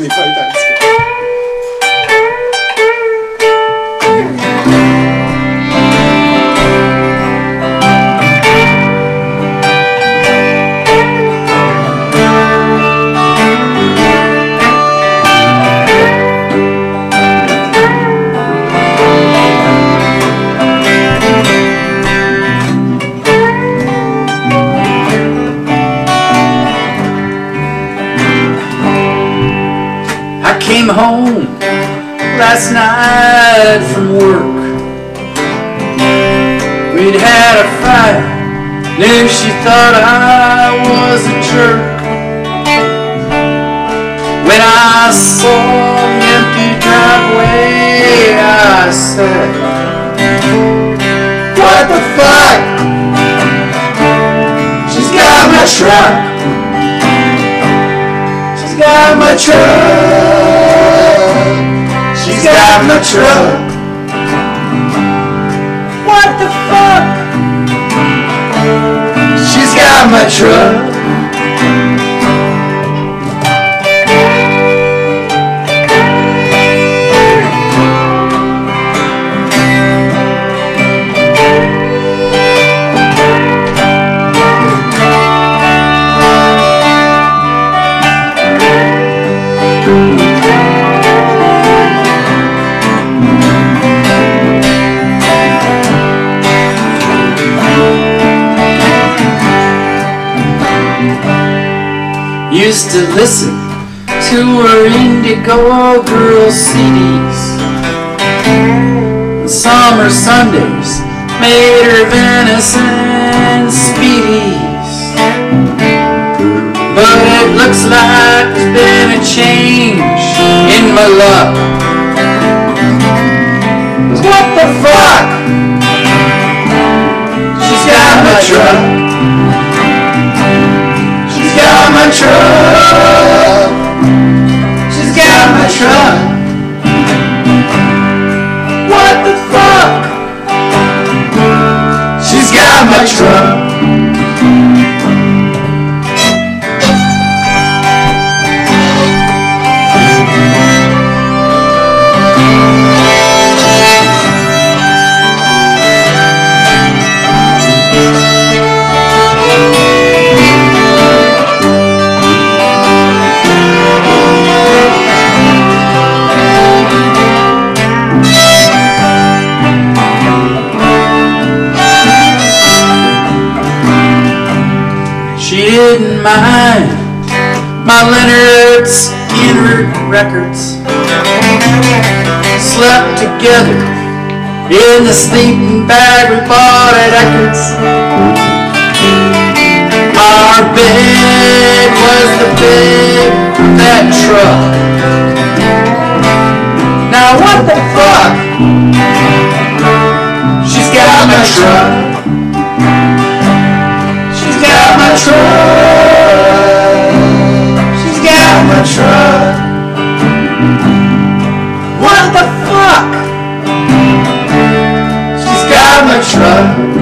Money Python skit. Came home last night from work. We'd had a fight, knew she thought I was a jerk. When I saw the empty driveway, I said, what the fuck? She's got my truck. She's got my truck. She's got my truck. What the fuck? She's got my truck. Used to listen to her Indigo Girl CDs. Summer Sundays made her venison speedies. But it looks like there's been a change in my luck. 'Cause what the fuck? She's got my truck. She's got my truck. She's got my truck. What the fuck? She's got my truck. She didn't mind my Leonard Skinner records. Slept together in the sleeping bag we bought at Eckerd's. Our bed was the bed of that truck. Now what the fuck? She's got my truck. She's got my truck. She's got my truck. What the fuck? She's got my truck.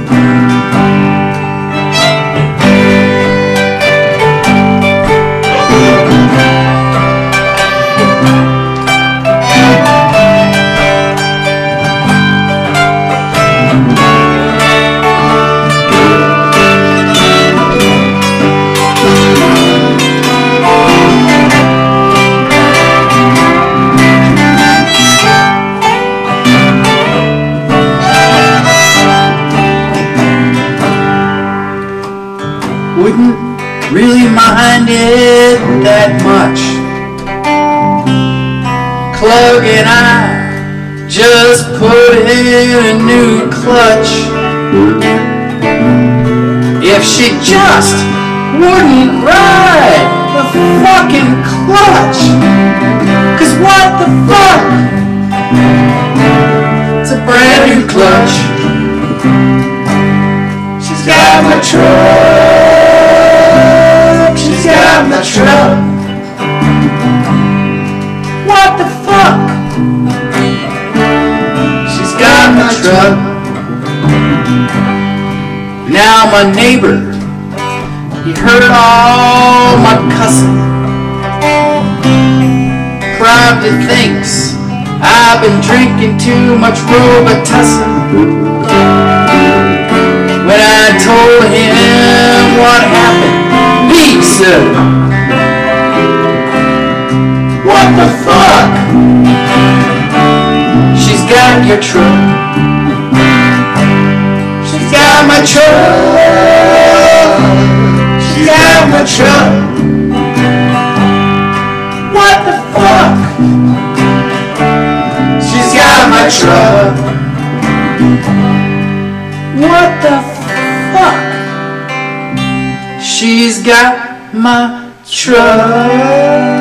Wouldn't really mind it that much. Clug and I just put in a new clutch. If she just wouldn't ride the fucking clutch. 'Cause what the fuck? It's a brand new clutch. She's got my truck. She's got my truck. What the fuck? She's got my truck. Now my neighbor, he heard all my cussing. probably thinks I've been drinking too much Robitussin. When I told him what happened, he said, "What the fuck? She's got your truck. She's got my truck. She's got my truck. What the fuck? She's got my truck. What the fuck? She's got my truck."